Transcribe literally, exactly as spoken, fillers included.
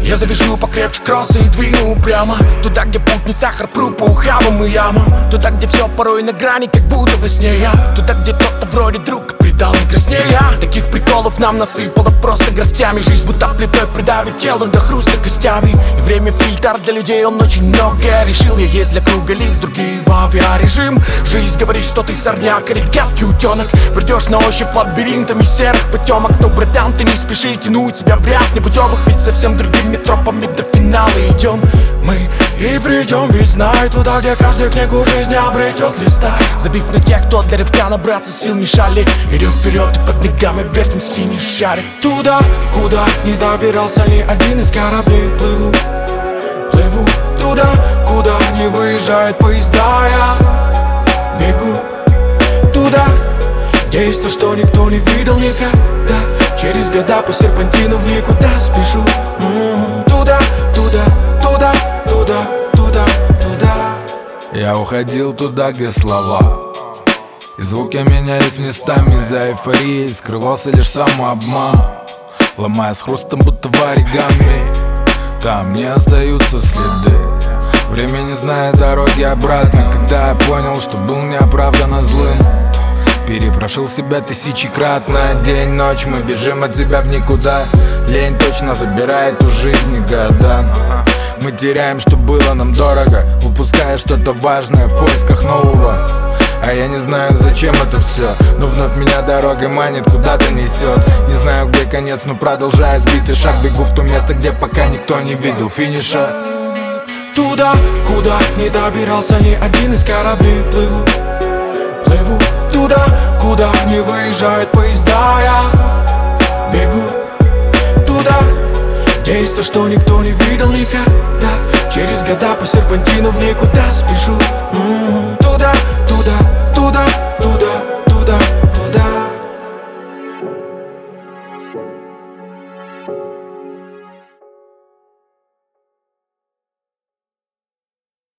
Я завяжу покрепче кроссы и двину прямо туда, где путь не сахар, пру по ухабам и ямам. Туда, где все порой на грани, как будто во сне я. Туда, где кто-то вроде друг предал, не краснея. Таких приколов нам насыпало просто горстями. Жизнь будто плитой придавит тело до хруста костями. И время фильтр для людей, он очень многое решил. Я есть для круга лиц, другие в авиарежим. Жизнь говорит, что ты сорняк или гадкий утенок. Придешь на ощупь лабиринтами серых потемок. Но, братан, ты не спеши тянуть себя в ряд непутевых. Ведь совсем другими тропами до финала идем мы и придем, ведь знай, туда, где каждую книгу жизни обретет листа. Забив на тех, кто для рывка набраться сил не шалит. Идем вперед и под ногами вертим синий шарик. Туда, куда не добирался ни один из кораблей. Плыву, плыву туда, куда не выезжают поезда. Я бегу туда, где есть то, что никто не видел никогда. Через года по серпантину в никуда спешу. М-м-м. Туда, туда, туда, туда, туда, туда. Я уходил туда, где слова и звуки менялись местами. За эйфорией скрывался лишь самообман, ломая с хрустом, будто в оригами. Там не остаются следы. Время не знает дороги обратно. Когда я понял, что был неоправданно злым, перепрошил себя тысячекратно. День, ночь, мы бежим от себя в никуда. Лень точно забирает у жизни года. Мы теряем, что было нам дорого, упуская что-то важное в поисках нового. А я не знаю, зачем это все, но вновь меня дорога манит, куда-то несет. Не знаю, где конец, но продолжая сбитый шаг, бегу в то место, где пока никто не видел финиша. Туда, куда не добирался ни один из кораблей. Плыву, плыву туда, куда не выезжают поезда. Я бегу туда, где есть то, что никто не видел никогда. Через года по серпантину в никуда спешу. М-м-м.